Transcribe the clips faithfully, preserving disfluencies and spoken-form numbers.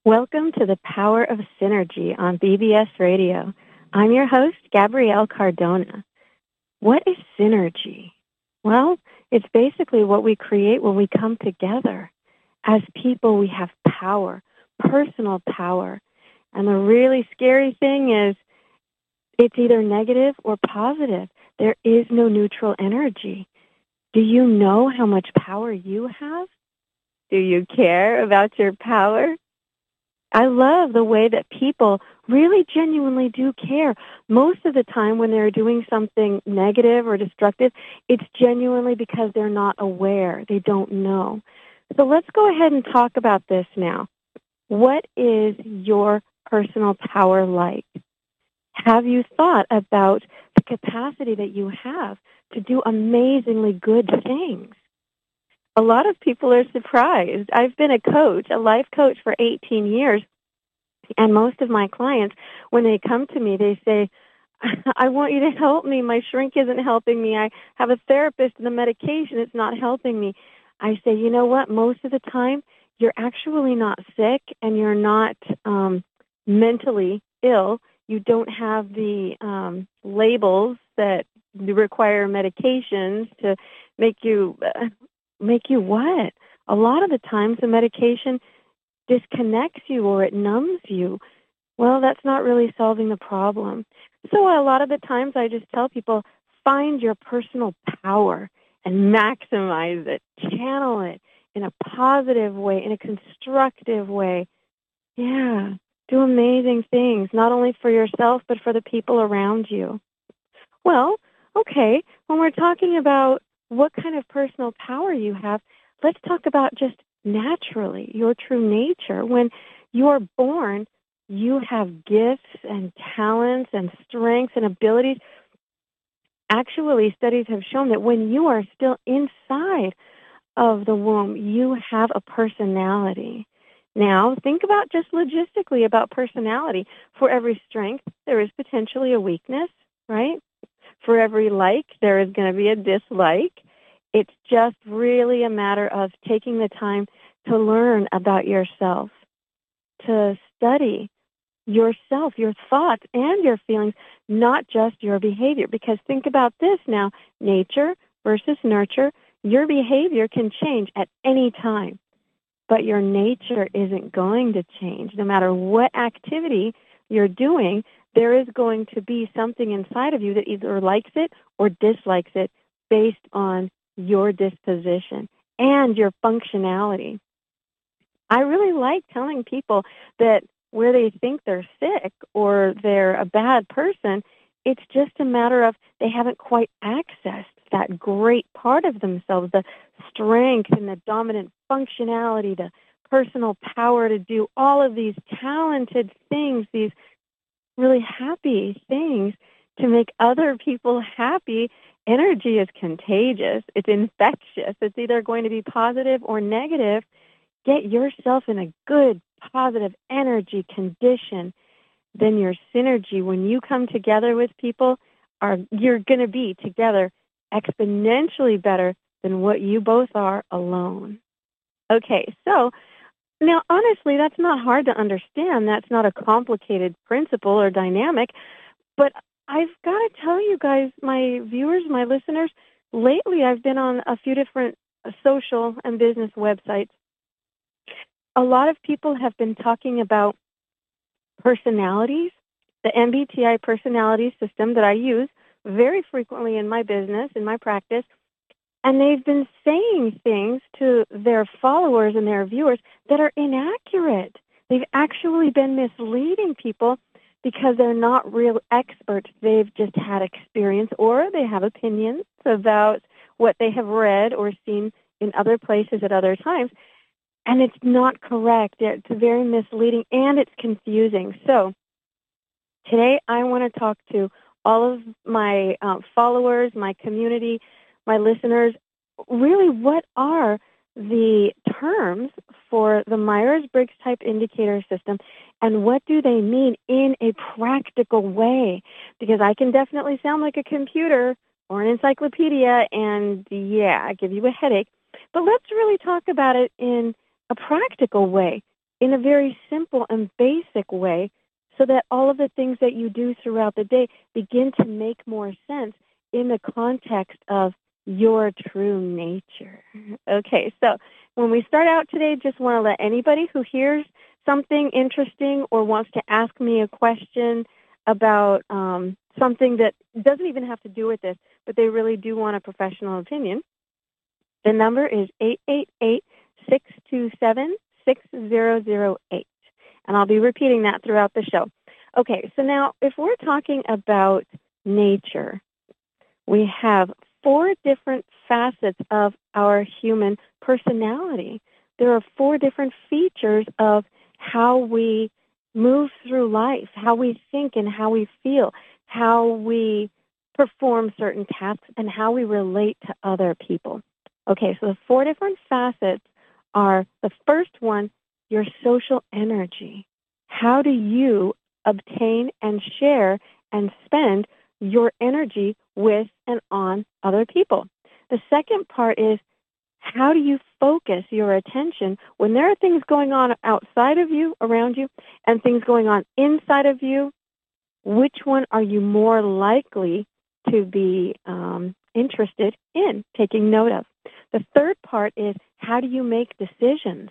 Welcome to the Power of Synergy on B B S Radio. I'm your host, Gabrielle Cardona. What is synergy? Well, it's basically what we create when we come together. As people, we have power, personal power. And the really scary thing is it's either negative or positive. There is no neutral energy. Do you know how much power you have? Do you care about your power? I love the way that people really genuinely do care. Most of the time when they're doing something negative or destructive, it's genuinely because they're not aware. They don't know. So let's go ahead and talk about this now. What is your personal power like? Have you thought about the capacity that you have to do amazingly good things? A lot of people are surprised. I've been a coach, a life coach for eighteen years, and most of my clients, when they come to me, they say, I want you to help me. My shrink isn't helping me. I have a therapist and the medication, it's not helping me. I say, you know what? Most of the time, you're actually not sick and you're not um, mentally ill. You don't have the um, labels that require medications to make you... Uh, Make you what? A lot of the times the medication disconnects you or it numbs you. Well, that's not really solving the problem. So a lot of the times I just tell people, find your personal power and maximize it. Channel it in a positive way, in a constructive way. Yeah, do amazing things, not only for yourself, but for the people around you. Well, okay, when we're talking about what kind of personal power you have, let's talk about just naturally, your true nature. When you're born, you have gifts and talents and strengths and abilities. Actually, studies have shown that when you are still inside of the womb, you have a personality. Now, think about just logistically about personality. For every strength, there is potentially a weakness, right? For every like, there is going to be a dislike. It's just really a matter of taking the time to learn about yourself, to study yourself, your thoughts and your feelings, not just your behavior. Because think about this now, nature versus nurture. Your behavior can change at any time, but your nature isn't going to change. No matter what activity you're doing, there is going to be something inside of you that either likes it or dislikes it based on your disposition and your functionality. I really like telling people that where they think they're sick or they're a bad person, it's just a matter of they haven't quite accessed that great part of themselves, the strength and the dominant functionality, the personal power to do all of these talented things, these really happy things to make other people happy. Energy is contagious. It's infectious. It's either going to be positive or negative. Get yourself in a good, positive energy condition. Then your synergy, when you come together with people, are you're going to be together exponentially better than what you both are alone. Okay, so now, honestly, that's not hard to understand. That's not a complicated principle or dynamic. But I've got to tell you guys, my viewers, my listeners, lately I've been on a few different social and business websites. A lot of people have been talking about personalities, the M B T I personality system that I use very frequently in my business, in my practice. And they've been saying things to their followers and their viewers that are inaccurate. They've actually been misleading people because they're not real experts. They've just had experience or they have opinions about what they have read or seen in other places at other times. And it's not correct. It's very misleading and it's confusing. So today I want to talk to all of my uh, followers, my community, my listeners, really what are the terms for the Myers-Briggs Type Indicator System and what do they mean in a practical way? Because I can definitely sound like a computer or an encyclopedia and, yeah, give you a headache. But let's really talk about it in a practical way. in a very simple and basic way so that all of the things that you do throughout the day begin to make more sense in the context of your true nature. Okay, so when we start out today, just want to let anybody who hears something interesting or wants to ask me a question about um, something that doesn't even have to do with this, but they really do want a professional opinion, the number is eight eight eight, six two seven, six zero zero eight. And I'll be repeating that throughout the show. Okay, so now if we're talking about nature, we have four different facets of our human personality. There are four different features of how we move through life, how we think and how we feel, how we perform certain tasks, and how we relate to other people. Okay, so the four different facets are, the first one, your social energy. How do you obtain and share and spend your energy with and on other people? The second part is, how do you focus your attention when there are things going on outside of you, around you, and things going on inside of you? Which one are you more likely to be um, interested in taking note of? The third part is, how do you make decisions?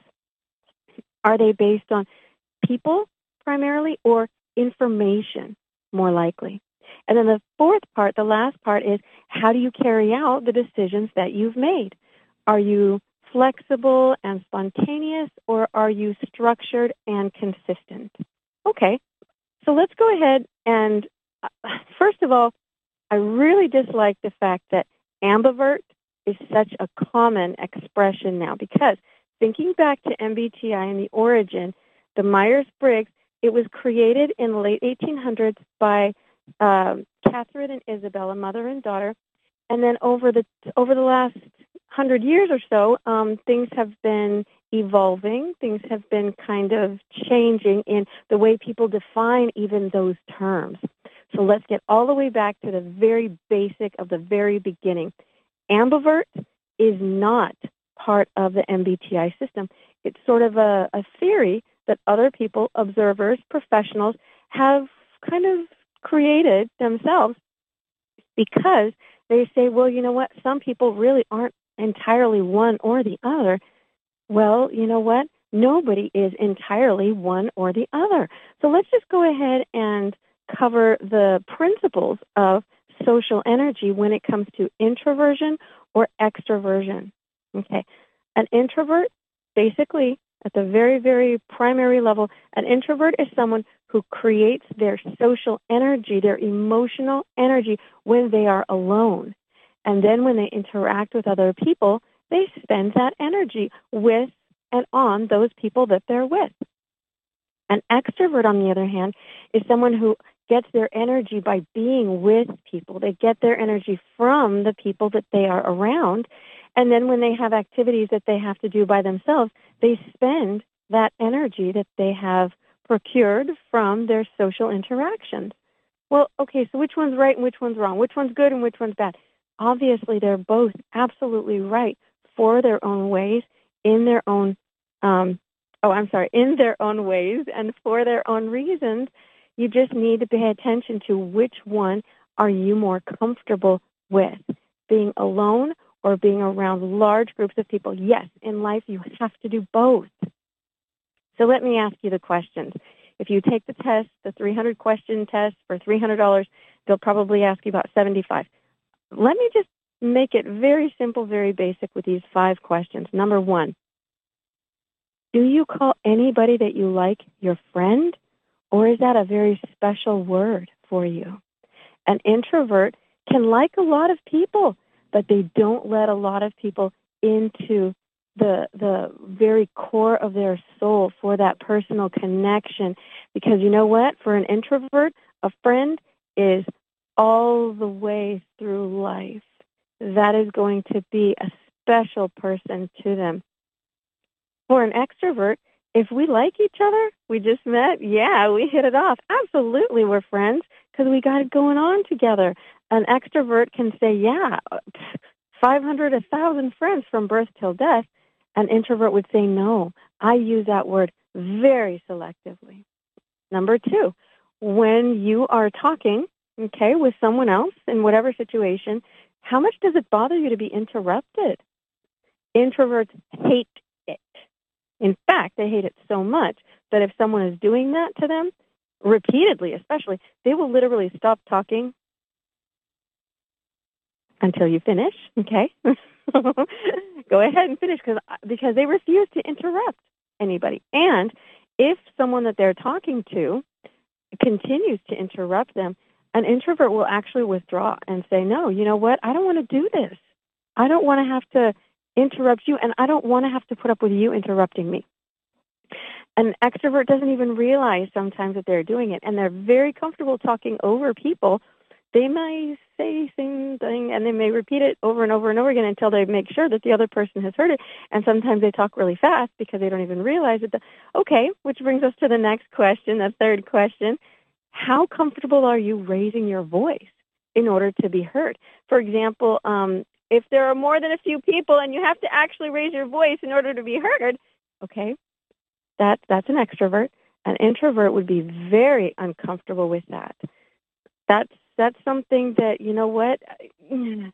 Are they based on people primarily or information more likely? And then the fourth part, the last part, is how do you carry out the decisions that you've made? Are you flexible and spontaneous, or are you structured and consistent? Okay, so let's go ahead and, uh, first of all, I really dislike the fact that ambivert is such a common expression now, because thinking back to M B T I and the origin, the Myers-Briggs, it was created in the late eighteen hundreds by um, Catherine and Isabella, mother and daughter, and then over the over the last hundred years or so, um, things have been evolving. Things have been kind of changing in the way people define even those terms. So let's get all the way back to the very basic of the very beginning. Ambivert is not part of the M B T I system. It's sort of a, a theory that other people, observers, professionals, have kind of created themselves, because they say, well, you know what, some people really aren't entirely one or the other. Well, you know what, nobody is entirely one or the other. So let's just go ahead and cover the principles of social energy when it comes to introversion or extroversion. Okay, an introvert, basically, at the very, very primary level, an introvert is someone who creates their social energy, their emotional energy, when they are alone. And then when they interact with other people, they spend that energy with and on those people that they're with. An extrovert, on the other hand, is someone who gets their energy by being with people. They get their energy from the people that they are around. And then when they have activities that they have to do by themselves, they spend that energy that they have procured from their social interactions. Well, okay, so which one's right and which one's wrong? Which one's good and which one's bad? Obviously, they're both absolutely right for their own ways, in their own, um, oh, I'm sorry, in their own ways and for their own reasons. You just need to pay attention to which one are you more comfortable with, being alone or being around large groups of people. Yes, in life you have to do both. So let me ask you the questions. If you take the test, the three hundred question test for three hundred dollars, they'll probably ask you about seventy-five. Let me just make it very simple, very basic with these five questions. Number one, do you call anybody that you like your friend, or is that a very special word for you? An introvert can like a lot of people, but they don't let a lot of people into the the very core of their soul for that personal connection. Because you know what? For an introvert, a friend is all the way through life. That is going to be a special person to them. For an extrovert, if we like each other, we just met, yeah, we hit it off. Absolutely, we're friends because we got it going on together. An extrovert can say, yeah, five hundred, one thousand friends from birth till death. An introvert would say no. I use that word very selectively. Number two, when you are talking, okay, with someone else in whatever situation, how much does it bother you to be interrupted? Introverts hate it. In fact, they hate it so much that if someone is doing that to them, repeatedly especially, they will literally stop talking until you finish, okay? Go ahead and finish because because they refuse to interrupt anybody. And if someone that they're talking to continues to interrupt them, an introvert will actually withdraw and say, no, you know what? I don't want to do this. I don't want to have to interrupt you, and I don't want to have to put up with you interrupting me. An extrovert doesn't even realize sometimes that they're doing it, and they're very comfortable talking over people. They may say something, and they may repeat it over and over and over again until they make sure that the other person has heard it, and sometimes they talk really fast because they don't even realize it. Okay, which brings us to the next question, the third question. How comfortable are you raising your voice in order to be heard? For example, um, if there are more than a few people and you have to actually raise your voice in order to be heard, okay, that, that's an extrovert. An introvert would be very uncomfortable with that. That's that's something that, you know what, it's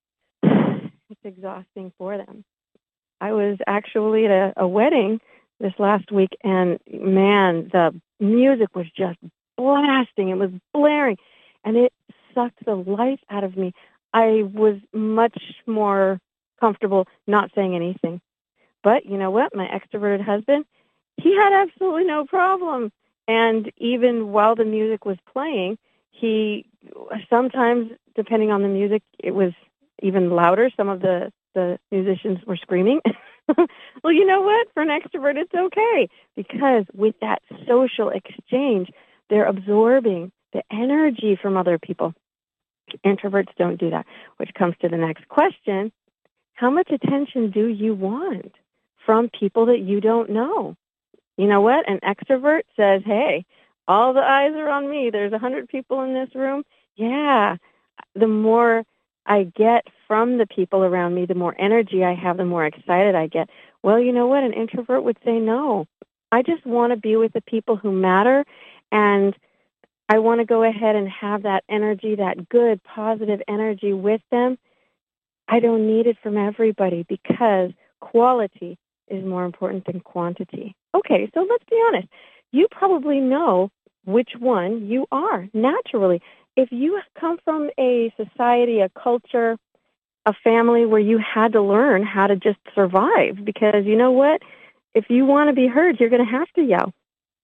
exhausting for them. I was actually at a, a wedding this last week, and man, the music was just blasting. It was blaring, and it sucked the life out of me. I was much more comfortable not saying anything. But you know what? My extroverted husband, he had absolutely no problem. And even while the music was playing, he sometimes, depending on the music, it was even louder. Some of the, the musicians were screaming. Well, you know what? For an extrovert, it's okay, because with that social exchange, they're absorbing the energy from other people. Introverts don't do that, which comes to the next question. How much attention do you want from people that you don't know? You know what? An extrovert says, hey, all the eyes are on me. There's a hundred people in this room. Yeah, the more I get from the people around me, the more energy I have, the more excited I get. Well, you know what? An introvert would say, no, I just want to be with the people who matter, and I want to go ahead and have that energy, that good, positive energy with them. I don't need it from everybody because quality is more important than quantity. Okay, so let's be honest. You probably know which one you are naturally. If you come from a society, a culture, a family where you had to learn how to just survive, because you know what? If you want to be heard, you're going to have to yell.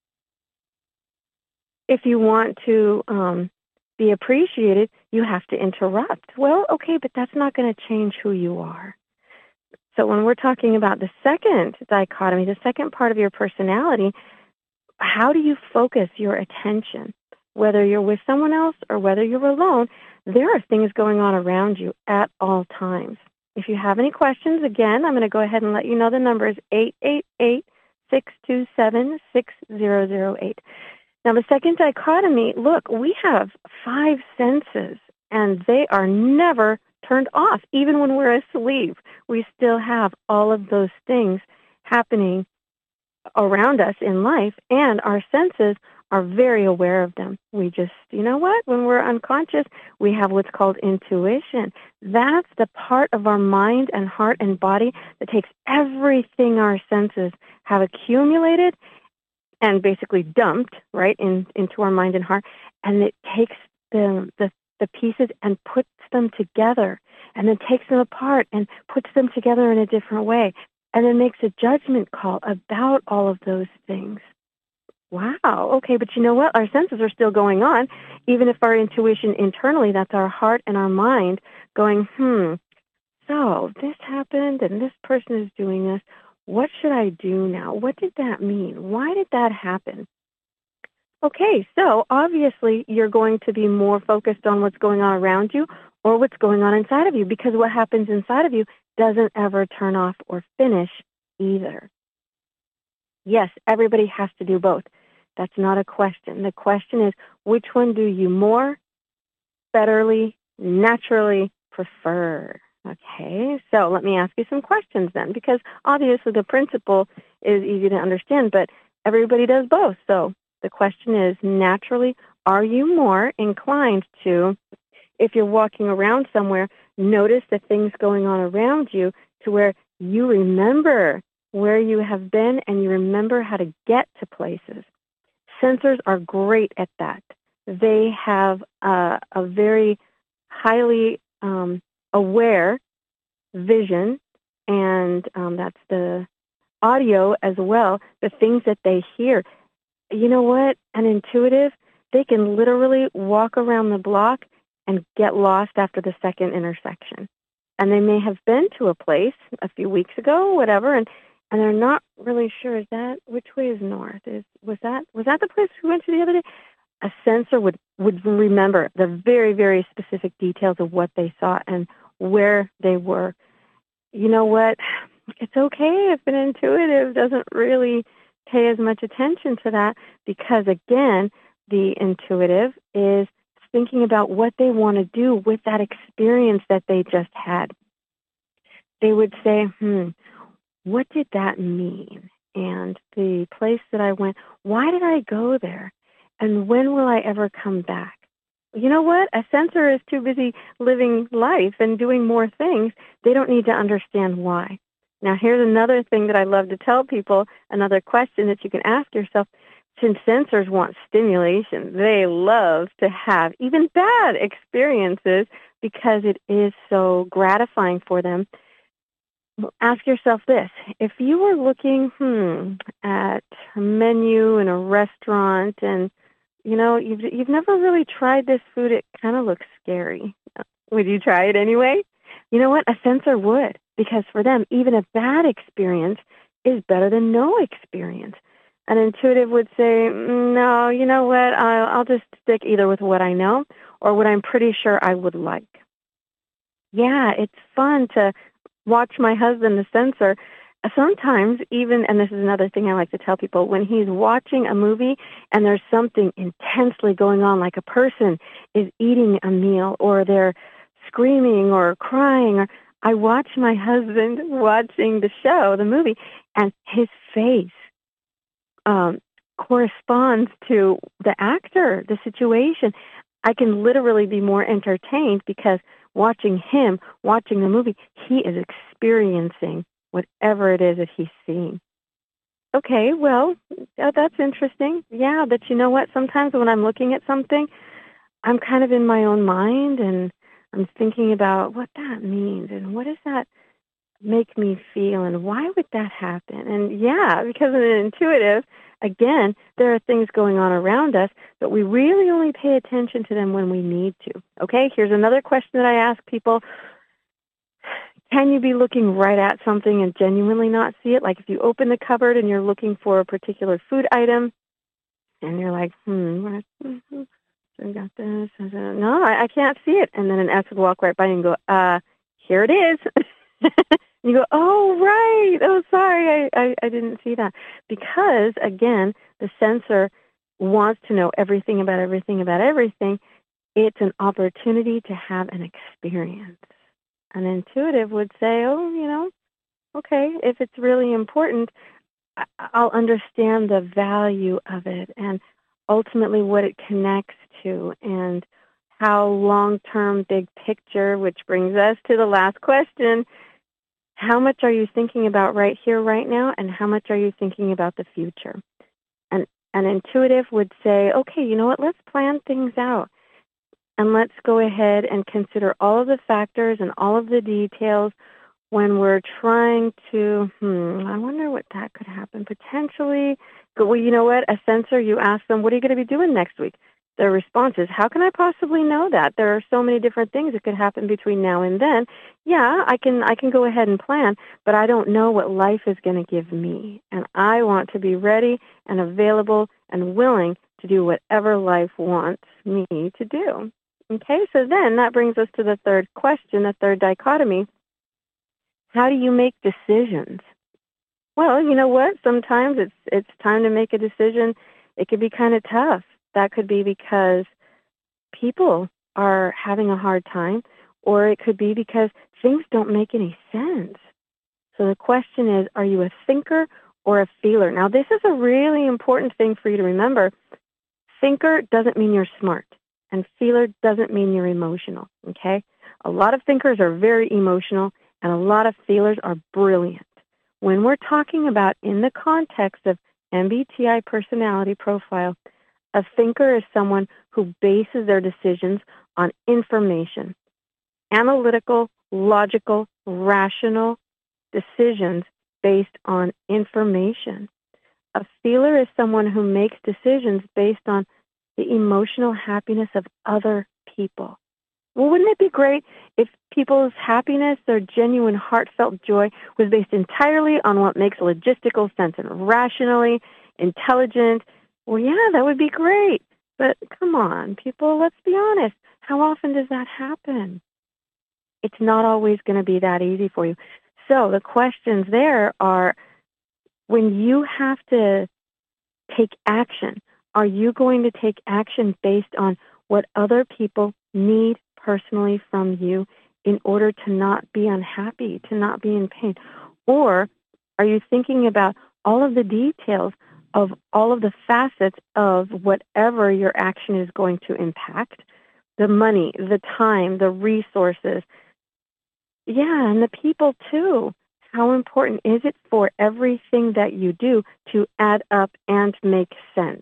If you want to um, be appreciated, you have to interrupt. Well, okay, but that's not going to change who you are. So when we're talking about the second dichotomy, the second part of your personality, how do you focus your attention? Whether you're with someone else or whether you're alone, there are things going on around you at all times. If you have any questions, again, I'm going to go ahead and let you know the number is eight eight eight, six two seven, six zero zero eight. Now, the second dichotomy, look, we have five senses, and they are never turned off. Even when we're asleep, we still have all of those things happening around us in life, and our senses are very aware of them. We just, you know what, when we're unconscious, we have what's called intuition. That's the part of our mind and heart and body that takes everything our senses have accumulated and basically dumped, right, in, into our mind and heart, and it takes the, the the pieces and puts them together, and then takes them apart and puts them together in a different way, and then makes a judgment call about all of those things. Wow, okay, but you know what? Our senses are still going on, even if our intuition internally, that's our heart and our mind, going, hmm, so this happened, and this person is doing this. What should I do now? What did that mean? Why did that happen? Okay, so obviously you're going to be more focused on what's going on around you or what's going on inside of you, because what happens inside of you doesn't ever turn off or finish either. Yes, everybody has to do both. That's not a question. The question is, which one do you more, betterly, naturally prefer? Okay, so let me ask you some questions then, because obviously the principle is easy to understand, but everybody does both. So the question is, naturally, are you more inclined to, if you're walking around somewhere, notice the things going on around you to where you remember where you have been and you remember how to get to places? Sensors are great at that. They have a, a very highly um, aware vision, and um, that's the audio as well, the things that they hear. You know what? An intuitive, they can literally walk around the block and get lost after the second intersection. And they may have been to a place a few weeks ago, whatever, and, and they're not really sure, is that, which way is north? Is was that was that the place we went to the other day? A sensor would, would remember the very, very specific details of what they saw and where they were. You know what? It's okay if an intuitive doesn't really pay as much attention to that, because, again, the intuitive is thinking about what they want to do with that experience that they just had. They would say, hmm, what did that mean? And the place that I went, why did I go there? And when will I ever come back? You know what? A sensor is too busy living life and doing more things. They don't need to understand why. Now, here's another thing that I love to tell people, another question that you can ask yourself. Since sensors want stimulation, they love to have even bad experiences because it is so gratifying for them. Ask yourself this. If you were looking hmm, at a menu in a restaurant and, you know, you've, you've never really tried this food, it kind of looks scary. Would you try it anyway? You know what? A sensor would, because for them, even a bad experience is better than no experience. An intuitive would say, no, you know what, I'll, I'll just stick either with what I know or what I'm pretty sure I would like. Yeah, it's fun to watch my husband, the sensor. Sometimes even, and this is another thing I like to tell people, when he's watching a movie and there's something intensely going on, like a person is eating a meal or they're screaming or crying, or I watch my husband watching the show, the movie, and his face Um, corresponds to the actor, the situation. I can literally be more entertained because watching him, watching the movie, he is experiencing whatever it is that he's seeing. Okay, well, uh, that's interesting. Yeah, but you know what? Sometimes when I'm looking at something, I'm kind of in my own mind and I'm thinking about what that means and what does that make me feel and why would that happen? And yeah, because of an intuitive, again, there are things going on around us, but we really only pay attention to them when we need to. Okay, here's another question that I ask people. Can you be looking right at something and genuinely not see it? Like if you open the cupboard and you're looking for a particular food item and you're like, hmm, what, mm-hmm, so I got this. No, I, I can't see it. And then an S would walk right by and go, uh, here it is. You go, oh, right. Oh, sorry, I, I, I didn't see that. Because, again, the sensor wants to know everything about everything about everything. It's an opportunity to have an experience. An intuitive would say, oh, you know, okay, if it's really important, I'll understand the value of it and ultimately what it connects to and how long-term big picture, which brings us to the last question. How much are you thinking about right here, right now, and how much are you thinking about the future? And an intuitive would say, okay, you know what, let's plan things out. And let's go ahead and consider all of the factors and all of the details when we're trying to, hmm, I wonder what that could happen. Potentially, well, you know what, a sensor, you ask them, what are you going to be doing next week? Their response is, how can I possibly know that? There are so many different things that could happen between now and then. Yeah, I can I can go ahead and plan, but I don't know what life is going to give me. And I want to be ready and available and willing to do whatever life wants me to do. Okay, so then that brings us to the third question, the third dichotomy. How do you make decisions? Well, you know what? Sometimes it's it's time to make a decision. It could be kind of tough. That could be because people are having a hard time, or it could be because things don't make any sense. So the question is, are you a thinker or a feeler? Now, this is a really important thing for you to remember. Thinker doesn't mean you're smart, and feeler doesn't mean you're emotional, okay? A lot of thinkers are very emotional, and a lot of feelers are brilliant. When we're talking about in the context of M B T I personality profile, a thinker is someone who bases their decisions on information, analytical, logical, rational decisions based on information. A feeler is someone who makes decisions based on the emotional happiness of other people. Well, wouldn't it be great if people's happiness, their genuine heartfelt joy, was based entirely on what makes logistical sense and rationally intelligent? Well, yeah, that would be great. But come on, people, let's be honest. How often does that happen? It's not always going to be that easy for you. So the questions there are, when you have to take action, are you going to take action based on what other people need personally from you in order to not be unhappy, to not be in pain? Or are you thinking about all of the details of all of the facets of whatever your action is going to impact? The money, the time, the resources. Yeah, and the people too. How important is it for everything that you do to add up and make sense?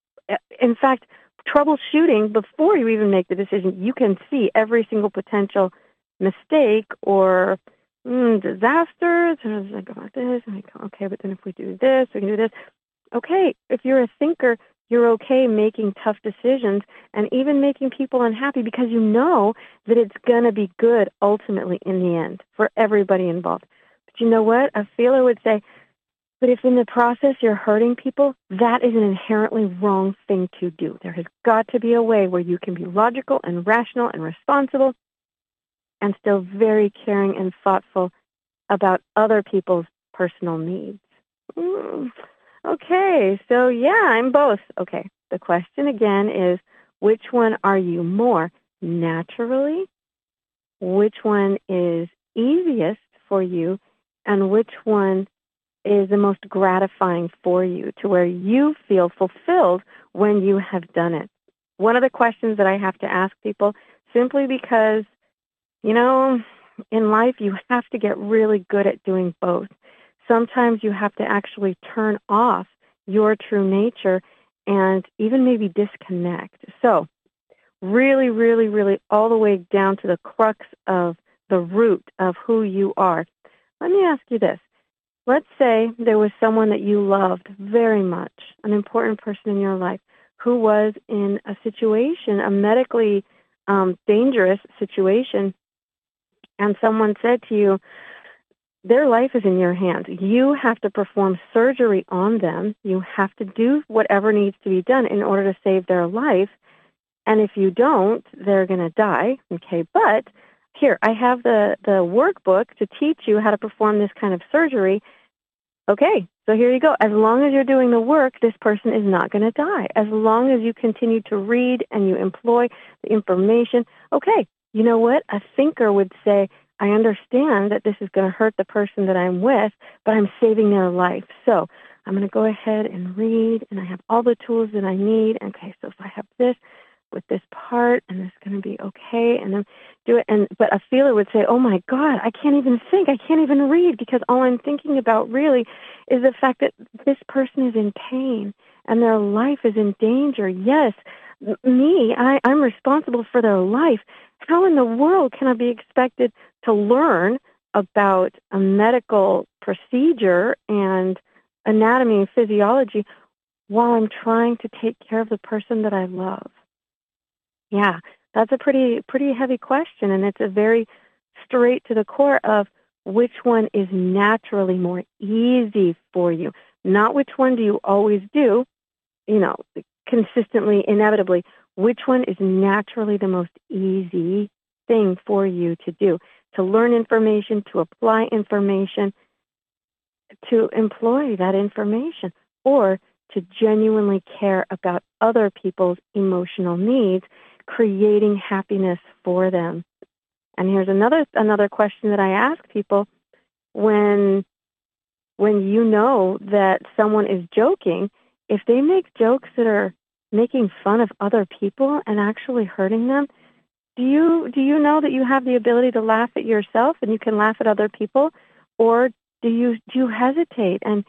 In fact, troubleshooting before you even make the decision, you can see every single potential mistake or mm, disaster. I go like this, and I go, okay, but then if we do this, we can do this. Okay, if you're a thinker, you're okay making tough decisions and even making people unhappy because you know that it's going to be good ultimately in the end for everybody involved. But you know what? A feeler would say, but if in the process you're hurting people, that is an inherently wrong thing to do. There has got to be a way where you can be logical and rational and responsible and still very caring and thoughtful about other people's personal needs. Mm. Okay, so yeah, I'm both. Okay, the question again is, which one are you more naturally? Which one is easiest for you? And which one is the most gratifying for you to where you feel fulfilled when you have done it? One of the questions that I have to ask people, simply because, you know, in life you have to get really good at doing both. Sometimes you have to actually turn off your true nature and even maybe disconnect. So really, really, really all the way down to the crux of the root of who you are. Let me ask you this. Let's say there was someone that you loved very much, an important person in your life, who was in a situation, a medically um, dangerous situation, and someone said to you, their life is in your hands. You have to perform surgery on them. You have to do whatever needs to be done in order to save their life. And if you don't, they're going to die. Okay, but here, I have the, the workbook to teach you how to perform this kind of surgery. Okay, so here you go. As long as you're doing the work, this person is not going to die. As long as you continue to read and you employ the information. Okay, you know what? A thinker would say, I understand that this is going to hurt the person that I'm with, but I'm saving their life. So I'm going to go ahead and read, and I have all the tools that I need. Okay, so if I have this with this part, and this is going to be okay, and then do it. And but a feeler would say, oh my God, I can't even think. I can't even read because all I'm thinking about really is the fact that this person is in pain and their life is in danger. Yes, me, I, I'm responsible for their life. How in the world can I be expected to learn about a medical procedure and anatomy and physiology while I'm trying to take care of the person that I love? Yeah, that's a pretty pretty heavy question, and it's a very straight to the core of which one is naturally more easy for you. Not which one do you always do, you know, consistently, inevitably. Which one is naturally the most easy thing for you to do? To learn information, to apply information, to employ that information, or to genuinely care about other people's emotional needs, creating happiness for them. And here's another another question that I ask people when when you know that someone is joking, if they make jokes that are making fun of other people and actually hurting them, do you do you know that you have the ability to laugh at yourself and you can laugh at other people, or do you do you hesitate and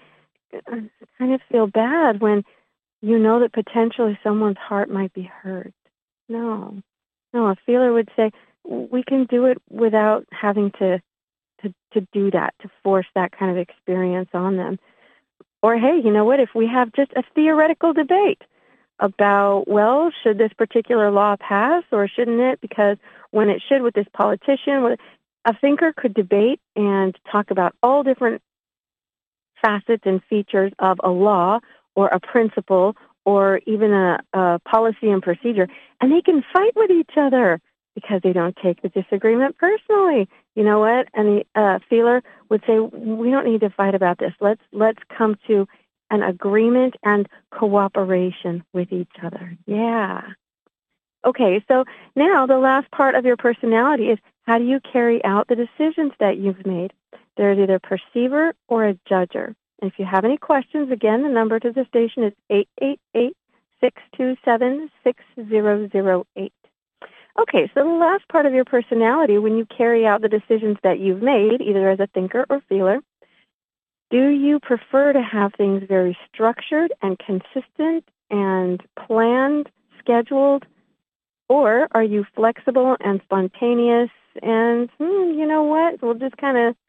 kind of feel bad when you know that potentially someone's heart might be hurt? No, no. A feeler would say we can do it without having to to to do that, to force that kind of experience on them. Or hey, you know what? If we have just a theoretical debate about, well, should this particular law pass or shouldn't it? Because when it should with this politician, a thinker could debate and talk about all different facets and features of a law or a principle or even a, a policy and procedure, and they can fight with each other because they don't take the disagreement personally. You know what? And the uh, feeler would say, we don't need to fight about this. Let's let's come to an agreement and cooperation with each other. Yeah. Okay, so now the last part of your personality is how do you carry out the decisions that you've made? There's either a perceiver or a judger. And if you have any questions, again, the number to the station is eight eight eight, six two seven, six zero zero eight. Okay, so the last part of your personality, when you carry out the decisions that you've made, either as a thinker or feeler, do you prefer to have things very structured and consistent and planned, scheduled, or are you flexible and spontaneous and, hmm, you know what, we'll just kind of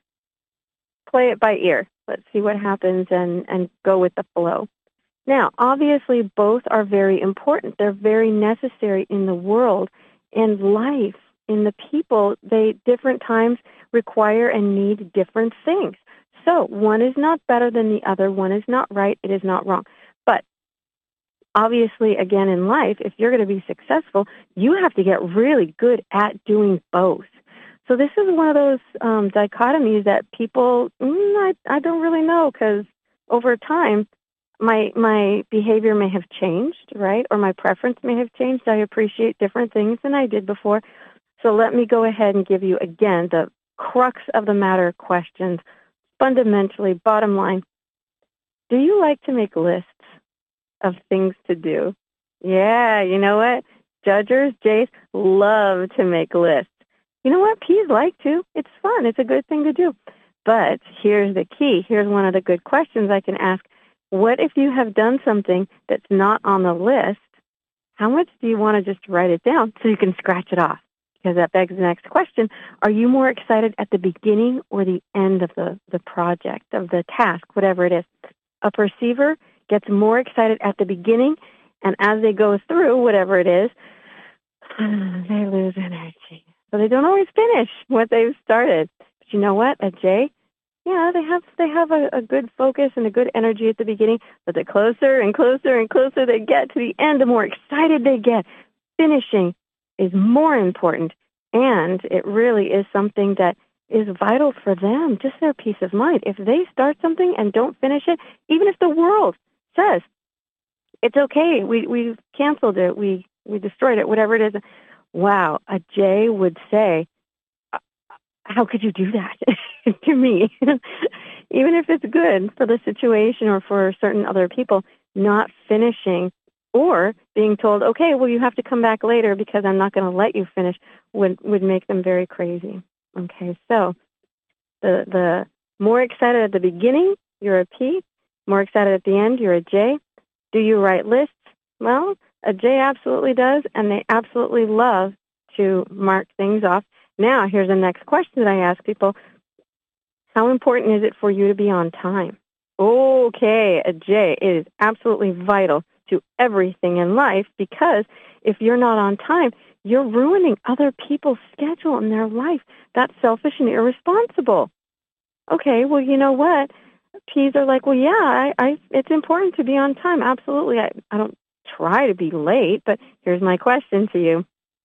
play it by ear. Let's see what happens and, and go with the flow. Now, obviously, both are very important. They're very necessary in the world, in life, in the people. They, different times, require and need different things. So one is not better than the other. One is not right. It is not wrong. But obviously, again, in life, if you're going to be successful, you have to get really good at doing both. So this is one of those um, dichotomies that people, mm, I, I don't really know, because over time, my my behavior may have changed, right? Or my preference may have changed. I appreciate different things than I did before. So let me go ahead and give you, again, the crux of the matter questions. Fundamentally, bottom line, do you like to make lists of things to do? Yeah, you know what? Judgers, Jays, love to make lists. You know what? P's like to. It's fun. It's a good thing to do. But here's the key. Here's one of the good questions I can ask. What if you have done something that's not on the list? How much do you want to just write it down so you can scratch it off? Because that begs the next question. Are you more excited at the beginning or the end of the, the project, of the task, whatever it is? A perceiver gets more excited at the beginning, and as they go through whatever it is, they lose energy. So they don't always finish what they've started. But you know what? A J, yeah, they have they have a, a good focus and a good energy at the beginning, but the closer and closer and closer they get to the end, the more excited they get. Finishing is more important, and it really is something that is vital for them, just their peace of mind. If they start something and don't finish it, even if the world says, it's okay, we, we canceled it, we, we destroyed it, whatever it is, wow, a J would say, how could you do that to me? Even if it's good for the situation or for certain other people, not finishing or being told, okay, well, you have to come back later because I'm not going to let you finish, would, would make them very crazy. Okay, so the the more excited at the beginning, you're a P. More excited at the end, you're a J. Do you write lists? Well, a J absolutely does, and they absolutely love to mark things off. Now, here's the next question that I ask people. How important is it for you to be on time? Okay, a J, it is absolutely vital to everything in life, because if you're not on time, you're ruining other people's schedule and their life. That's selfish and irresponsible. Okay, well, you know what? P's are like, well, yeah, I, I, it's important to be on time. Absolutely. I, I don't try to be late, but here's my question to you.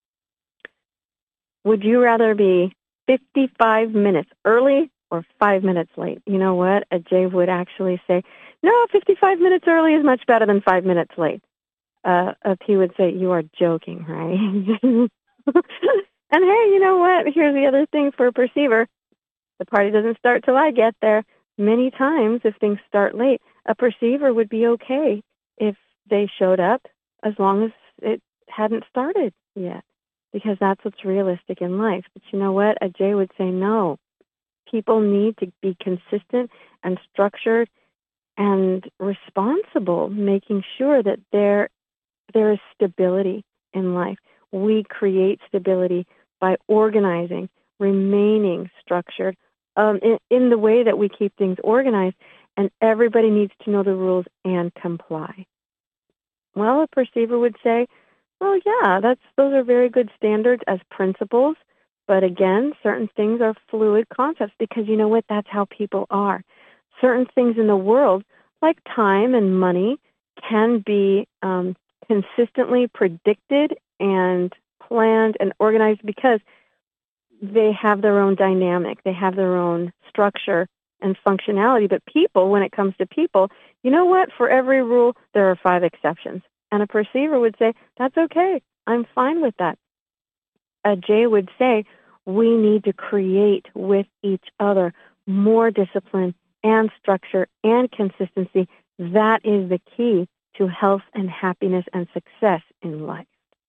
Would you rather be fifty-five minutes early or five minutes late? You know what? A J would actually say, no, fifty-five minutes early is much better than five minutes late. Uh, a P would say, you are joking, right? And hey, you know what? Here's the other thing for a perceiver. The party doesn't start till I get there. Many times, if things start late, a perceiver would be okay if they showed up as long as it hadn't started yet, because that's what's realistic in life. But you know what? A J would say no. People need to be consistent and structured and responsible, making sure that there there is stability in life. We create stability by organizing, remaining structured um, in, in the way that we keep things organized, and everybody needs to know the rules and comply. Well, a perceiver would say, well, yeah, that's those are very good standards as principles, but again, certain things are fluid concepts because you know what? That's how people are. Certain things in the world, like time and money, can be um, consistently predicted and planned and organized because they have their own dynamic. They have their own structure and functionality. But people, when it comes to people, you know what? For every rule, there are five exceptions. And a perceiver would say, that's okay. I'm fine with that. A J would say, we need to create with each other more discipline and structure and consistency. That is the key to health and happiness and success in life.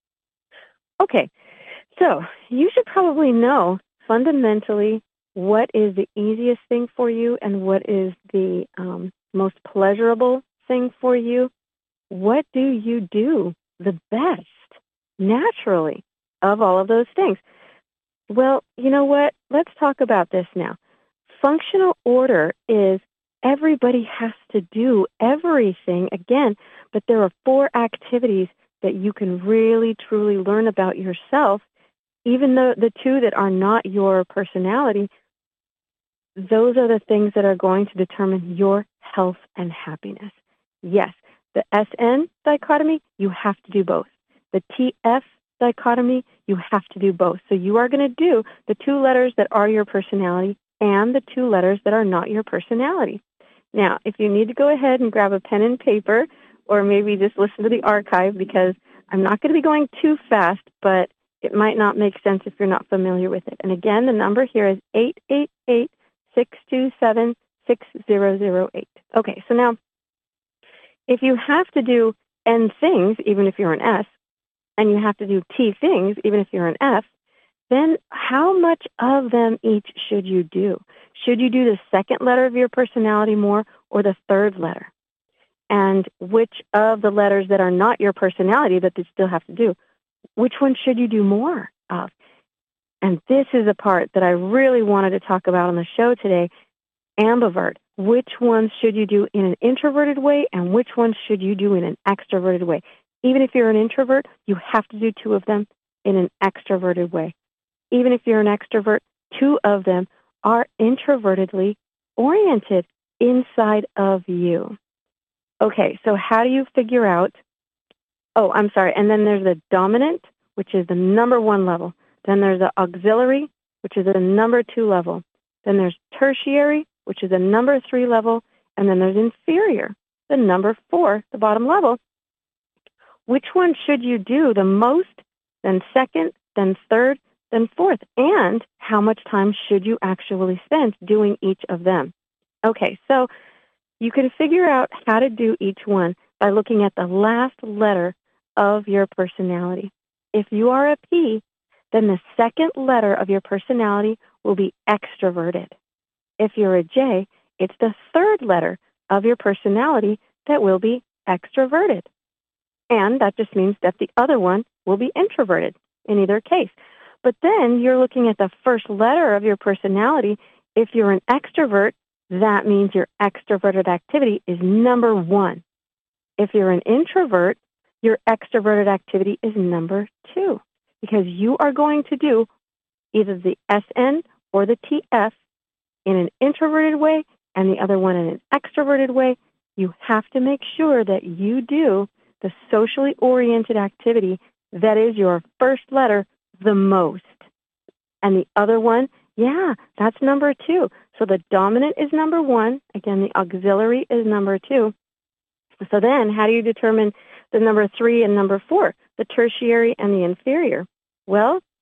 Okay, so you should probably know fundamentally what is the easiest thing for you and what is the um, most pleasurable thing for you. What do you do the best naturally of all of those things? Well, you know what? Let's talk about this now. Functional order is everybody has to do everything again, but there are four activities that you can really, truly learn about yourself. Even though the two that are not your personality, those are the things that are going to determine your health and happiness. Yes, the S N dichotomy, you have to do both. The T F dichotomy, you have to do both. So you are going to do the two letters that are your personality and the two letters that are not your personality. Now, if you need to go ahead and grab a pen and paper, or maybe just listen to the archive, because I'm not going to be going too fast, but it might not make sense if you're not familiar with it. And again, the number here is eight eight eight, six two seven, six zero zero eight. Okay, so now, if you have to do N things, even if you're an S, and you have to do T things, even if you're an F, then how much of them each should you do? Should you do the second letter of your personality more or the third letter? And which of the letters that are not your personality that you still have to do, which one should you do more of? And this is a part that I really wanted to talk about on the show today, ambivert. Which ones should you do in an introverted way and which ones should you do in an extroverted way? Even if you're an introvert, you have to do two of them in an extroverted way. Even if you're an extrovert, two of them are introvertedly oriented inside of you. Okay, so how do you figure out, oh, I'm sorry, and then there's the dominant, which is the number one level. Then there's the auxiliary, which is the number two level. Then there's tertiary, which is the number three level. And then there's inferior, the number four, the bottom level. Which one should you do the most, then second, then third, then fourth? And how much time should you actually spend doing each of them? Okay, so you can figure out how to do each one by looking at the last letter of your personality. If you are a P, then the second letter of your personality will be extroverted. If you're a J, it's the third letter of your personality that will be extroverted. And that just means that the other one will be introverted in either case. But then you're looking at the first letter of your personality. If you're an extrovert, that means your extroverted activity is number one. If you're an introvert, your extroverted activity is number two, because you are going to do either the S N or the T F in an introverted way and the other one in an extroverted way. You have to make sure that you do the socially oriented activity that is your first letter the most. And the other one, yeah, that's number two. So the dominant is number one. Again, the auxiliary is number two. So then how do you determine the number three and number four, the tertiary and the inferior? Well,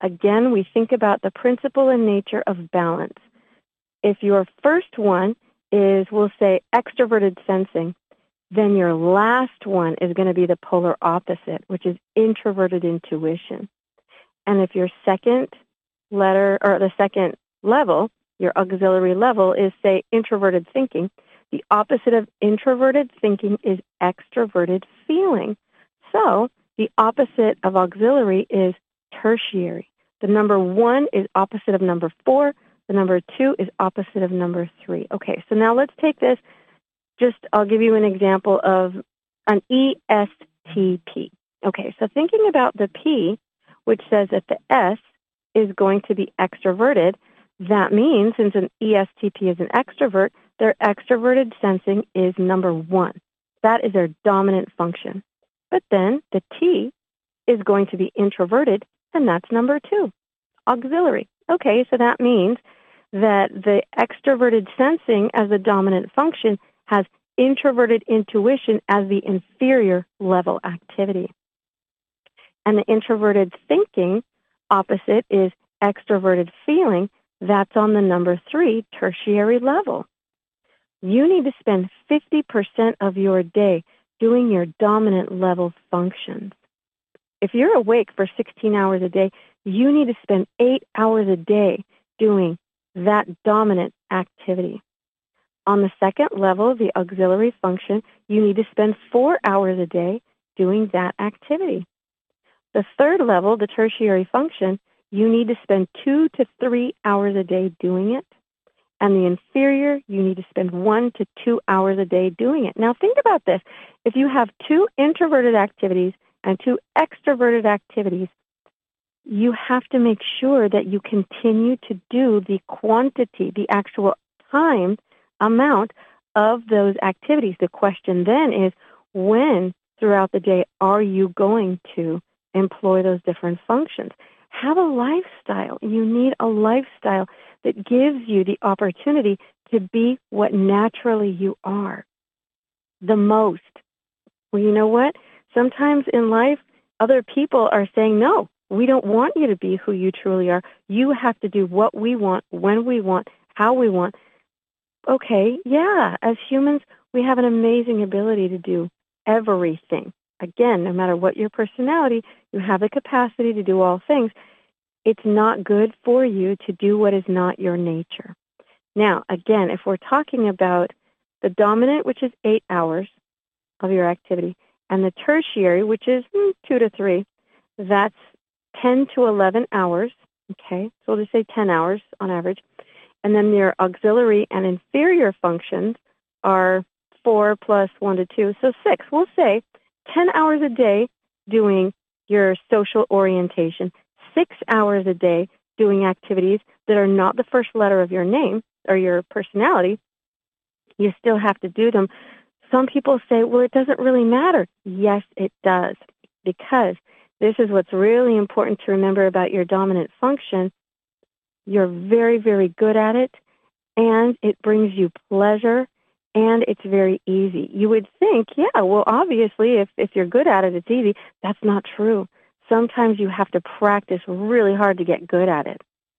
Again, we think about the principle and nature of balance. If your first one is, we'll say, extroverted sensing, then your last one is going to be the polar opposite, which is introverted intuition. And if your second letter, or the second level, your auxiliary level is, say, introverted thinking, the opposite of introverted thinking is extroverted feeling. So the opposite of auxiliary is tertiary. The number one is opposite of number four. The number two is opposite of number three. Okay, so now let's take this. Just, I'll give you an example of an E S T P. Okay, so thinking about the P, which says that the S is going to be extroverted, that means since an E S T P is an extrovert, their extroverted sensing is number one. That is their dominant function. But then the T is going to be introverted, and that's number two, auxiliary. Okay, so that means that the extroverted sensing as the dominant function has introverted intuition as the inferior level activity. And the introverted thinking opposite is extroverted feeling. That's on the number three, tertiary level. You need to spend fifty percent of your day doing your dominant level functions. If you're awake for sixteen hours a day, you need to spend eight hours a day doing that dominant activity. On the second level, the auxiliary function, you need to spend four hours a day doing that activity. The third level, the tertiary function, you need to spend two to three hours a day doing it. And the inferior, you need to spend one to two hours a day doing it. Now think about this. If you have two introverted activities and two extroverted activities, you have to make sure that you continue to do the quantity, the actual time amount of those activities. The question then is, when throughout the day are you going to employ those different functions? Have a lifestyle. You need a lifestyle that gives you the opportunity to be what naturally you are the most. Well, you know what? Sometimes in life, other people are saying, no, we don't want you to be who you truly are. You have to do what we want, when we want, how we want. Okay, yeah, as humans, we have an amazing ability to do everything. Again, no matter what your personality, you have the capacity to do all things. It's not good for you to do what is not your nature. Now, again, if we're talking about the dominant, which is eight hours of your activity, and the tertiary, which is hmm, two to three, that's ten to eleven hours, okay? So we'll just say ten hours on average. And then your auxiliary and inferior functions are four plus one to two, so six. We'll say ten hours a day doing your social orientation, six hours a day doing activities that are not the first letter of your name or your personality. You still have to do them. Some people say, well, it doesn't really matter. Yes, it does, because this is what's really important to remember about your dominant function. You're very, very good at it, and it brings you pleasure, and it's very easy. You would think, yeah, well, obviously, if, if you're good at it, it's easy. That's not true. Sometimes you have to practice really hard to get good at it.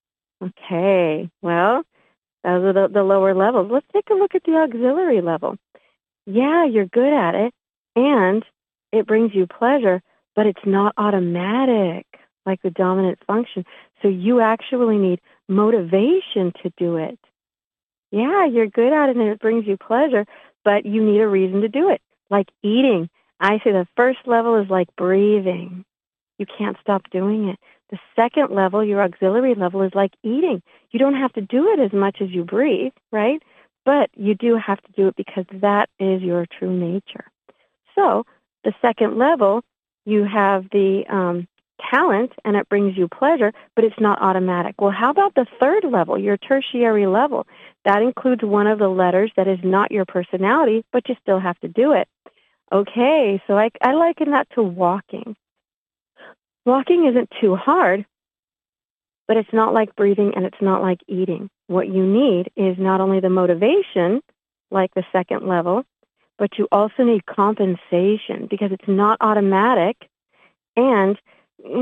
Okay, well, those are the, the lower levels. Let's take a look at the auxiliary level. Yeah, you're good at it, and it brings you pleasure, but it's not automatic like the dominant function. So you actually need motivation to do it. Yeah, you're good at it, and it brings you pleasure, but you need a reason to do it, like eating. I say the first level is like breathing. You can't stop doing it. The second level, your auxiliary level, is like eating. You don't have to do it as much as you breathe, right? But you do have to do it because that is your true nature. So the second level, you have the um, talent, and it brings you pleasure, but it's not automatic. Well, how about the third level, your tertiary level? That includes one of the letters that is not your personality, but you still have to do it. Okay, so I, I liken that to walking. Walking isn't too hard, but it's not like breathing, and it's not like eating. What you need is not only the motivation, like the second level, but you also need compensation, because it's not automatic, and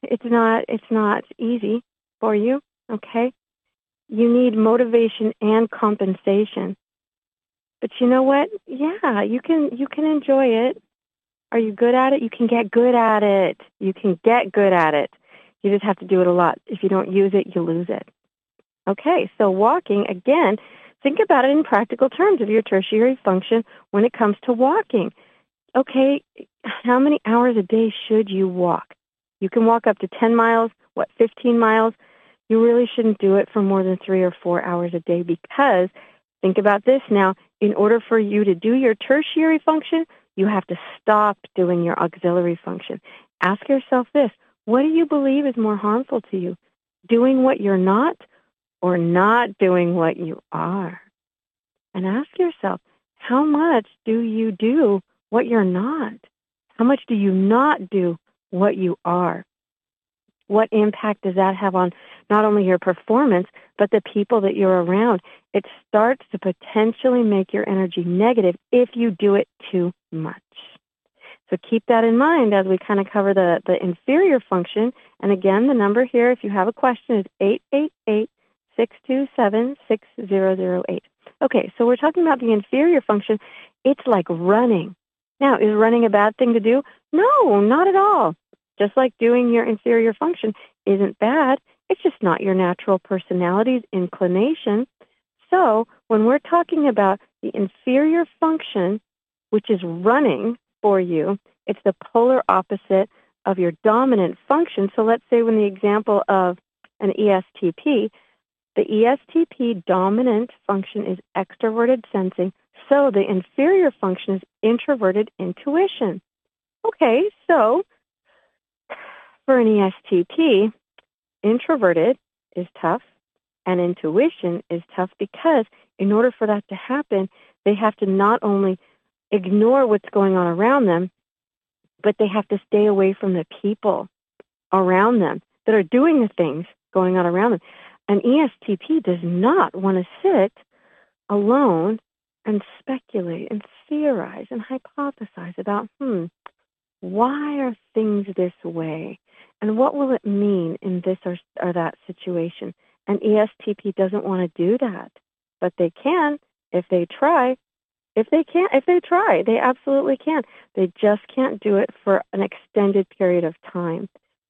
it's not it's not easy for you, okay? You need motivation and compensation. But you know what? Yeah, you can you can enjoy it. Are you good at it? You can get good at it. You can get good at it. You just have to do it a lot. If you don't use it, you lose it. Okay, so walking, again, think about it in practical terms of your tertiary function when it comes to walking. Okay, how many hours a day should you walk? You can walk up to ten miles, what, fifteen miles? You really shouldn't do it for more than three or four hours a day because, think about this now, in order for you to do your tertiary function, you have to stop doing your auxiliary function. Ask yourself this, what do you believe is more harmful to you? Doing what you're not or not doing what you are? And ask yourself, how much do you do what you're not? How much do you not do what you are? What impact does that have on not only your performance, but the people that you're around? It starts to potentially make your energy negative if you do it too much. So keep that in mind as we kind of cover the, the inferior function. And again, the number here, if you have a question, is eight eight eight, six two seven, six zero zero eight. Okay, so we're talking about the inferior function. It's like running. Now, is running a bad thing to do? No, not at all. Just like doing your inferior function isn't bad. It's just not your natural personality's inclination. So when we're talking about the inferior function, which is running for you, it's the polar opposite of your dominant function. So let's say when the example of an E S T P, the E S T P dominant function is extroverted sensing, so the inferior function is introverted intuition. Okay, so for an E S T P, introverted is tough and intuition is tough because in order for that to happen, they have to not only ignore what's going on around them, but they have to stay away from the people around them that are doing the things going on around them. An E S T P does not want to sit alone and speculate and theorize and hypothesize about, hmm, why are things this way? And what will it mean in this or, or that situation? An E S T P doesn't want to do that, but they can if they try. If they can, if they try, they absolutely can. They just can't do it for an extended period of time.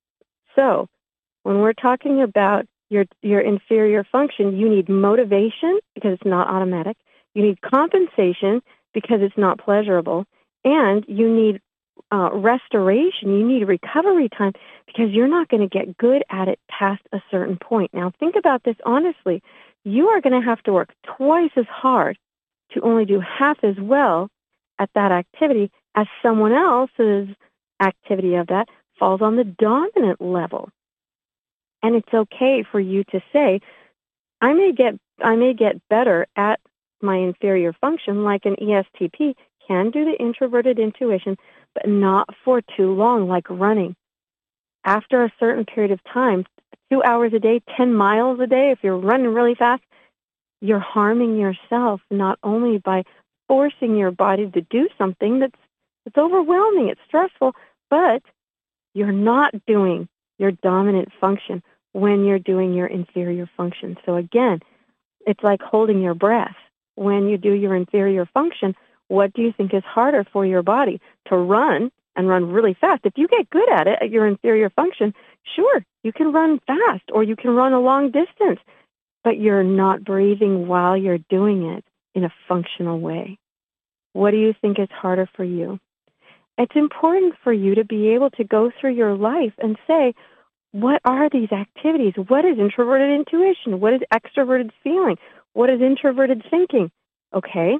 So when we're talking about your your inferior function, you need motivation because it's not automatic. You need compensation because it's not pleasurable. And you need uh, restoration. You need recovery time because you're not going to get good at it past a certain point. Now, think about this honestly. You are going to have to work twice as hard to only do half as well at that activity as someone else's activity of that falls on the dominant level. And it's okay for you to say, I may get I may get better at my inferior function like an E S T P can do the introverted intuition, but not for too long, like running. After a certain period of time, two hours a day, ten miles a day, if you're running really fast, you're harming yourself not only by forcing your body to do something that's, that's overwhelming, it's stressful, but you're not doing your dominant function when you're doing your inferior function. So again, it's like holding your breath. When you do your inferior function, what do you think is harder for your body? To run and run really fast. If you get good at it, at your inferior function, sure, you can run fast or you can run a long distance, but you're not breathing while you're doing it in a functional way. What do you think is harder for you? It's important for you to be able to go through your life and say, what are these activities? What is introverted intuition? What is extroverted feeling? What is introverted thinking? Okay.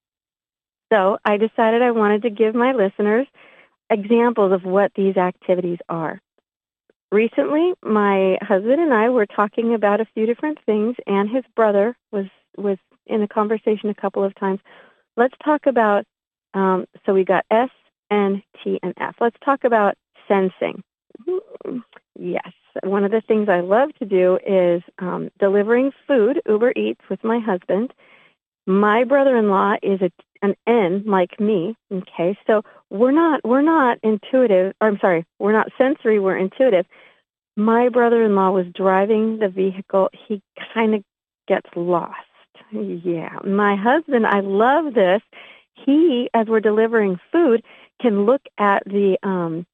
So I decided I wanted to give my listeners examples of what these activities are. Recently, my husband and I were talking about a few different things, and his brother was, was in a conversation a couple of times. Let's talk about, um, so we got S, N, T, and F. Let's talk about sensing. Yes, one of the things I love to do is um, delivering food, Uber Eats, with my husband. My brother-in-law is a, an N, like me. Okay, so we're not we're not intuitive. Or I'm sorry, we're not sensory. We're intuitive. my brother-in-law was driving the vehicle. He kind of gets lost. Yeah. My husband, I love this. He, as we're delivering food, can look at the, um,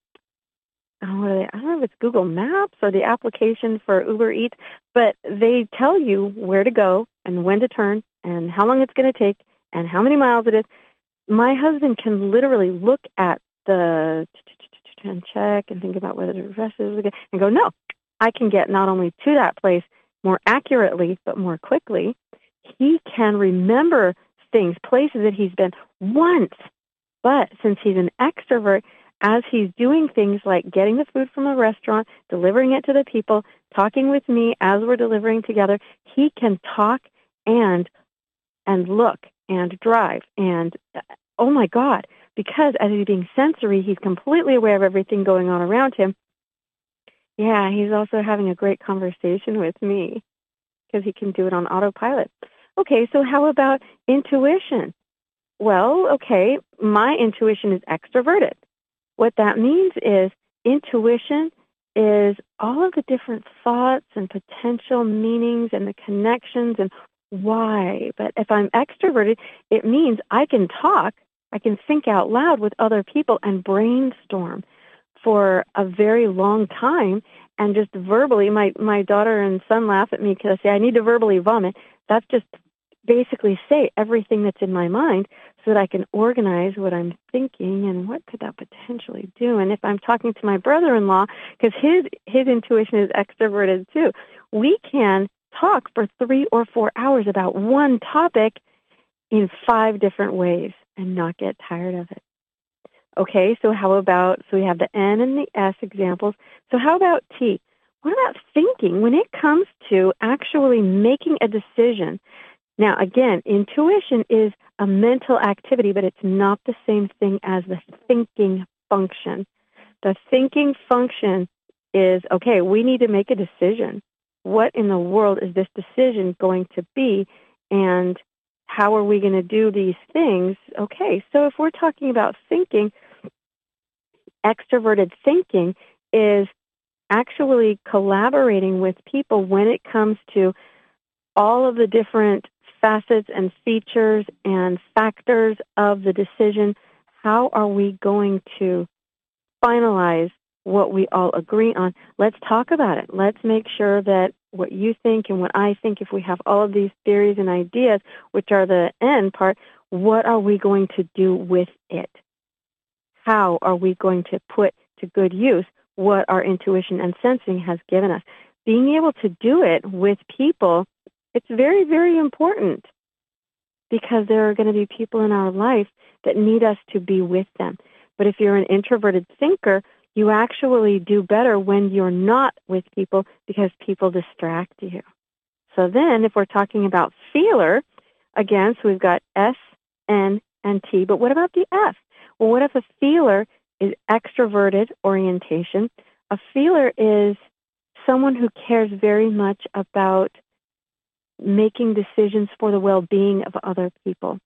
oh, what are they? I don't know if it's Google Maps or the application for Uber Eats, but they tell you where to go and when to turn and how long it's going to take and how many miles it is. My husband can literally look at the and check and think about whether the rest is okay and go, no, I can get not only to that place more accurately, but more quickly. He can remember things, places that he's been once. But since he's an extrovert, as he's doing things like getting the food from a restaurant, delivering it to the people, talking with me as we're delivering together, he can talk and and look and drive. And, oh, my God, because as he's being sensory, he's completely aware of everything going on around him. Yeah, he's also having a great conversation with me because he can do it on autopilot. Okay, so how about intuition? Well, okay, my intuition is extroverted. What that means is intuition is all of the different thoughts and potential meanings and the connections and why. But if I'm extroverted, it means I can talk, I can think out loud with other people and brainstorm for a very long time and just verbally, my, my daughter and son laugh at me because I say I need to verbally vomit. That's just basically say everything that's in my mind so that I can organize what I'm thinking and what could that potentially do. And if I'm talking to my brother-in-law, because his, his intuition is extroverted too, we can talk for three or four hours about one topic in five different ways and not get tired of it. Okay, so how about, so we have the N and the S examples. So how about T? What about thinking? When it comes to actually making a decision, now, again, intuition is a mental activity, but it's not the same thing as the thinking function. The thinking function is, okay, we need to make a decision. What in the world is this decision going to be, and how are we going to do these things? Okay, so if we're talking about thinking, extroverted thinking is actually collaborating with people when it comes to all of the different facets and features and factors of the decision. How are we going to finalize what we all agree on? Let's talk about it. Let's make sure that what you think and what I think, if we have all of these theories and ideas, which are the end part, what are we going to do with it? How are we going to put to good use what our intuition and sensing has given us? Being able to do it with people, it's very, very important because there are going to be people in our life that need us to be with them. But if you're an introverted thinker, you actually do better when you're not with people because people distract you. So then if we're talking about feeler, again, so we've got S, N, and T, but what about the F? Well, what if a feeler is extroverted orientation? A feeler is someone who cares very much about making decisions for the well-being of other people.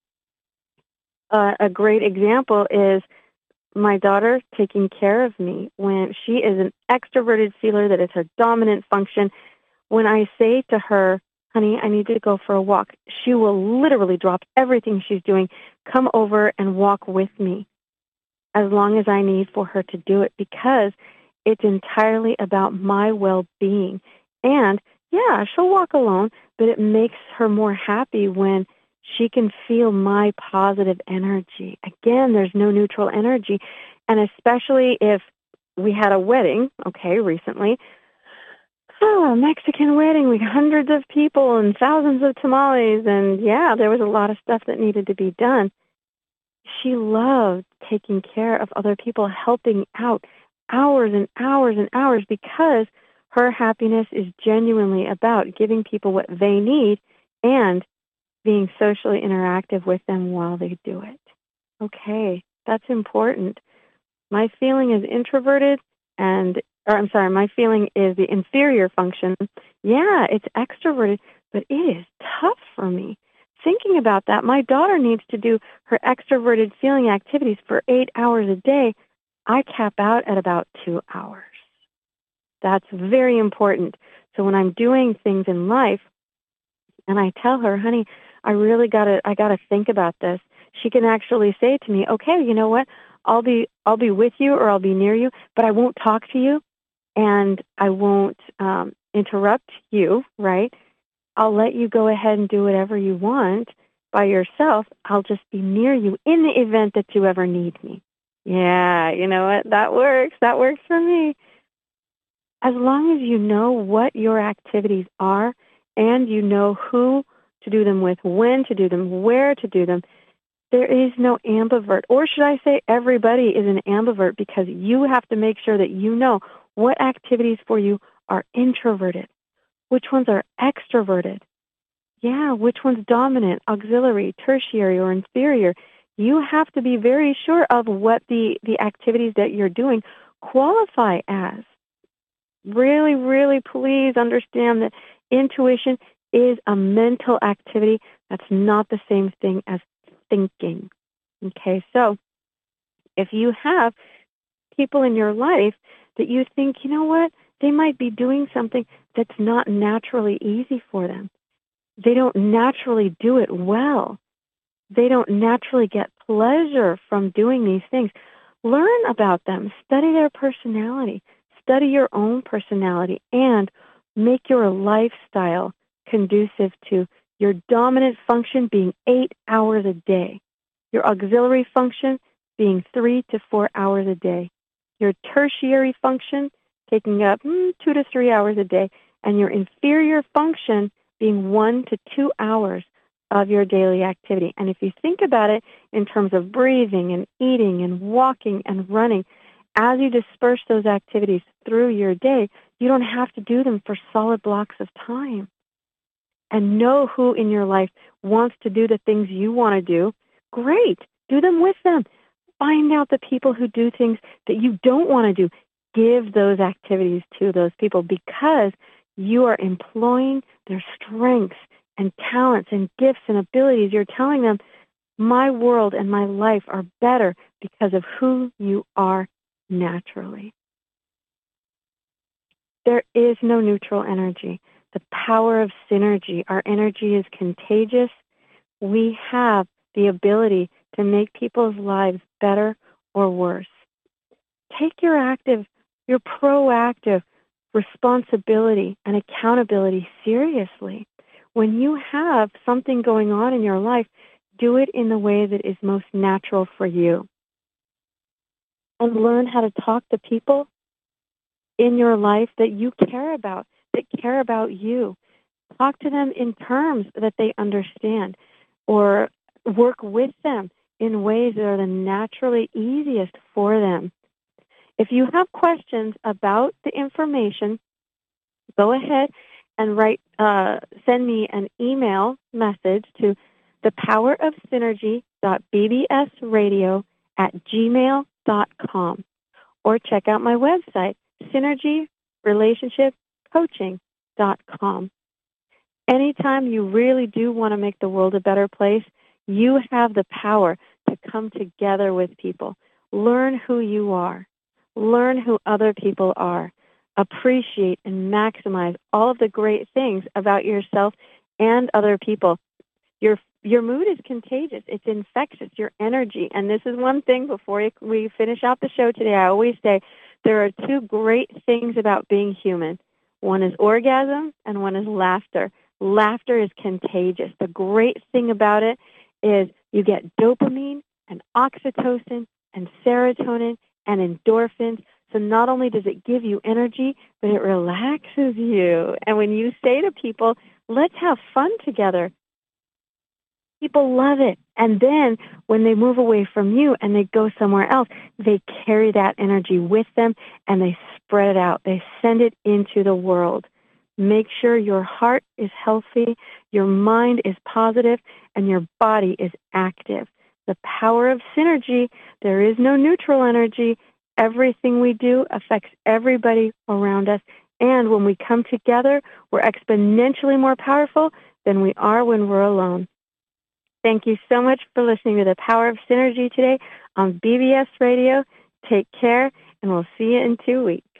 Uh, a great example is my daughter taking care of me. When she is an extroverted feeler, that is her dominant function. When I say to her, honey, I need to go for a walk, she will literally drop everything she's doing, come over and walk with me as long as I need for her to do it, because it's entirely about my well-being. And yeah, she'll walk alone, but it makes her more happy when she can feel my positive energy. Again, there's no neutral energy. And especially if we had a wedding, okay, recently, oh, a Mexican wedding, we had hundreds of people and thousands of tamales, and yeah, there was a lot of stuff that needed to be done. She loved taking care of other people, helping out hours and hours and hours, because her happiness is genuinely about giving people what they need and being socially interactive with them while they do it. Okay, that's important. My feeling is introverted and, or I'm sorry, my feeling is the inferior function. Yeah, it's extroverted, but it is tough for me. Thinking about that, my daughter needs to do her extroverted feeling activities for eight hours a day. I cap out at about two hours. That's very important. So when I'm doing things in life and I tell her, honey, I really gotta, I gotta think about this, she can actually say to me, okay, you know what? I'll be, I'll be with you or I'll be near you, but I won't talk to you and I won't um, interrupt you, right? I'll let you go ahead and do whatever you want by yourself. I'll just be near you in the event that you ever need me. Yeah, you know what? That works. That works for me. As long as you know what your activities are and you know who to do them with, when to do them, where to do them, there is no ambivert. Or should I say everybody is an ambivert, because you have to make sure that you know what activities for you are introverted, which ones are extroverted. Yeah, which one's dominant, auxiliary, tertiary, or inferior. You have to be very sure of what the, the activities that you're doing qualify as. Really, really please understand that intuition is a mental activity. That's not the same thing as thinking. Okay, so if you have people in your life that you think, you know what, they might be doing something that's not naturally easy for them. They don't naturally do it well. They don't naturally get pleasure from doing these things. Learn about them. Study their personality. Study your own personality and make your lifestyle conducive to your dominant function being eight hours a day, your auxiliary function being three to four hours a day, your tertiary function taking up mm, two to three hours a day, and your inferior function being one to two hours of your daily activity. And if you think about it in terms of breathing and eating and walking and running, as you disperse those activities through your day, you don't have to do them for solid blocks of time. And know who in your life wants to do the things you want to do. Great. Do them with them. Find out the people who do things that you don't want to do. Give those activities to those people, because you are employing their strengths and talents and gifts and abilities. You're telling them, my world and my life are better because of who you are naturally. There is no neutral energy. The power of synergy. Our energy is contagious. We have the ability to make people's lives better or worse. Take your active, your proactive responsibility and accountability seriously. When you have something going on in your life, do it in the way that is most natural for you. And learn how to talk to people in your life that you care about, that care about you. Talk to them in terms that they understand, or work with them in ways that are the naturally easiest for them. If you have questions about the information, go ahead and write, uh, send me an email message to thepowerofsynergy.bbsradio at gmail dot com, or check out my website, synergy relationship coaching dot com. Anytime you really do want to make the world a better place, you have the power to come together with people. Learn who you are. Learn who other people are. Appreciate and maximize all of the great things about yourself and other people. Your your mood is contagious. It's infectious, your energy. And this is one thing before we finish out the show today. I always say there are two great things about being human. One is orgasm and one is laughter. Laughter is contagious. The great thing about it is you get dopamine and oxytocin and serotonin and endorphins. So not only does it give you energy, but it relaxes you. And when you say to people, let's have fun together, people love it. And then when they move away from you and they go somewhere else, they carry that energy with them and they spread it out. They send it into the world. Make sure your heart is healthy, your mind is positive, and your body is active. The power of synergy. There is no neutral energy. Everything we do affects everybody around us. And when we come together, we're exponentially more powerful than we are when we're alone. Thank you so much for listening to The Power of Synergy today on B B S Radio. Take care, and we'll see you in two weeks.